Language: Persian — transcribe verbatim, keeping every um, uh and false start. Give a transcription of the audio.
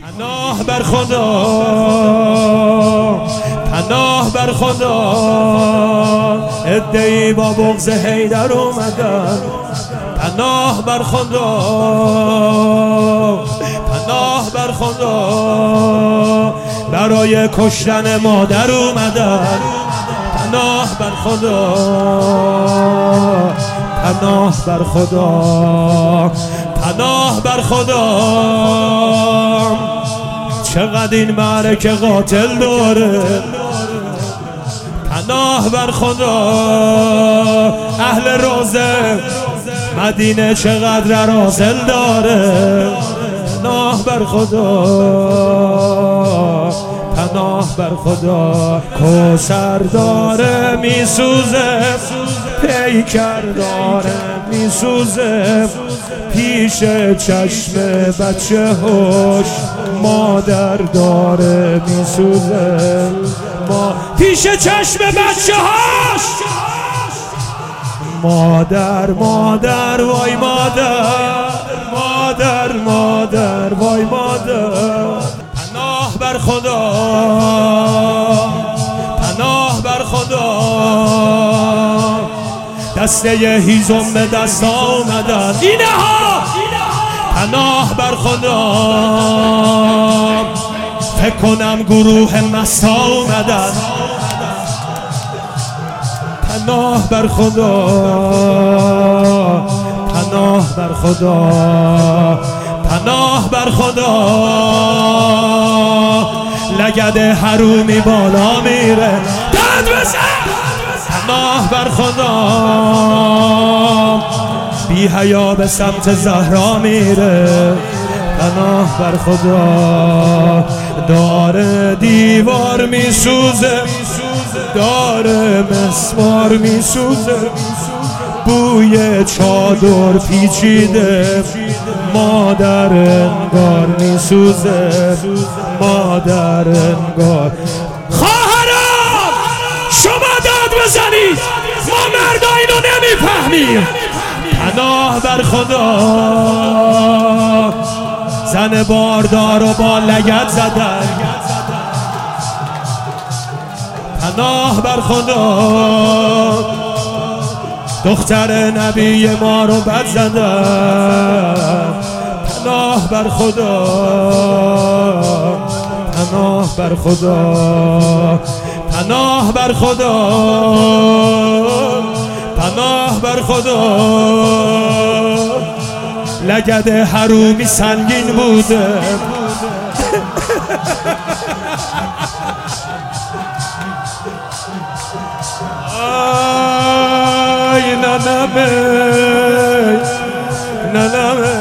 پناه بر خدا، پناه بر خدا، عده‌ای با بغض حیدر اومدن. پناه بر خدا، پناه بر خدا، برای کشتن مادر اومدن. پناه بر خدا، پناه بر خدا، پناه بر خدا. چقدر این معرکه قاتل داره. پناه بر خدا، اهل روزه مدینه چقدر رازل داره. پناه بر خدا، پناه بر خدا. کوثر داره میسوزه، پیکر داره میسوزه، پیش چشم بچه هاش مادر داره میسوزه. ما پیش چشم بچه هاش مادر، مادر، وای مادر، مادر، مادر، وای مادر. پناه بر خدا، پناه بر خدا. دسته هیزم به دست آمدن اینه ها. پناه بر خدا، فکر کنم گروه مست آمدن. پناه بر خدا، پناه بر خدا، پناه بر خدا. لگد حرومی بالا میره، داد بزن. پناه بر خدا، بی حیا به سمت زهرا میره. پناه بر خدا، داره دیوار میسوزه، داره مسمار میسوزه، بوی چادر پیچیده، مادر انگار میسوزه، مادر انگار. خواهران شما داد بزنید، ما مردا اینو نمیفهمیم. پناه بر خدا، زن باردار و با لگد زدن. پناه بر خدا، دختر نبی ما رو بد زدن. پناه بر خدا، پناه بر خدا، پناه بر خدا، پناه بر خدا. لگد حرومی سنگین بوده. آی ننمه، ننمه.